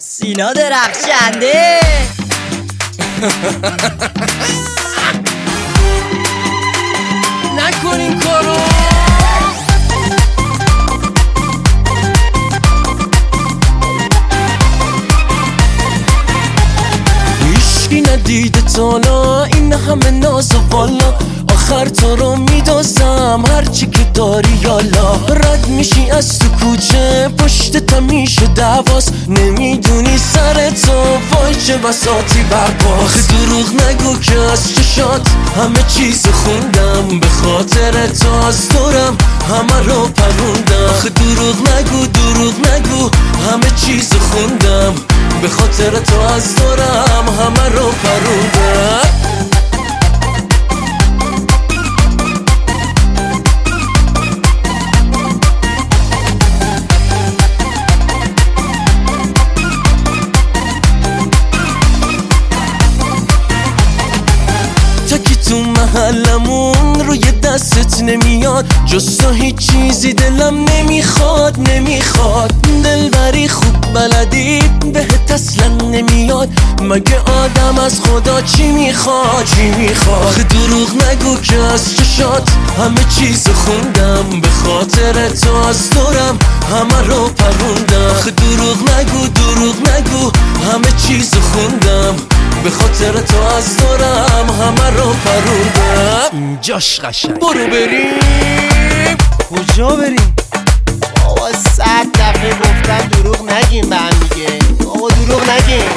سینا درخشنده. نکن این کارو. هیچکی ندیده تالا این همه ناز و والا، آخر تو رو میدازم هرچی که داری یالا. رد میشی از تو کوچه پشت تا میشه دواست، نمیدونی سر تو وای چه بساطی برپاست. آخه دروغ نگو که از چشات همه چیز خوندم، به خاطر تو از دورم همه رو پروندم. آخه دروغ نگو همه چیز خوندم، به خاطر تو از دورم همه رو پروندم. تو محلمون روی دستت نمیاد، جز تو هیچ چیزی دلم نمیخواد. دلبری خوب بلدی بهت اصلا نمیاد، مگه آدم از خدا چی میخواد؟ آخه دروغ نگو که از چشات همه چیز خوندم، به خاطر تو از دورم همه رو پروندم. آخه دروغ نگو همه چیز خوندم، به خاطر تو از دورم همه رو پروندم. اینجاش قشنگ. برو بریم. کجا بریم؟ بابا 100 دفعه گفتم دروغ نگیم به هم دیگه. بابا دروغ نگیم.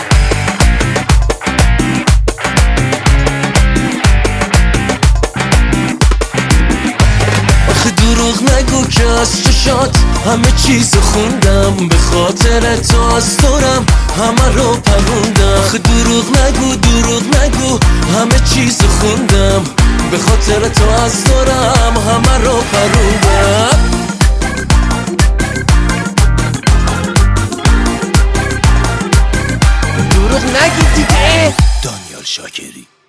دروغ نگو که از چشات همه چیز خوندم، به خاطر تو از دورم همه رو پروندم. آخه دروغ نگو همه چیز خوندم، به خاطر تو از دورم همه رو پروندم. دروغ نگید دیگه. دانیال شاکری.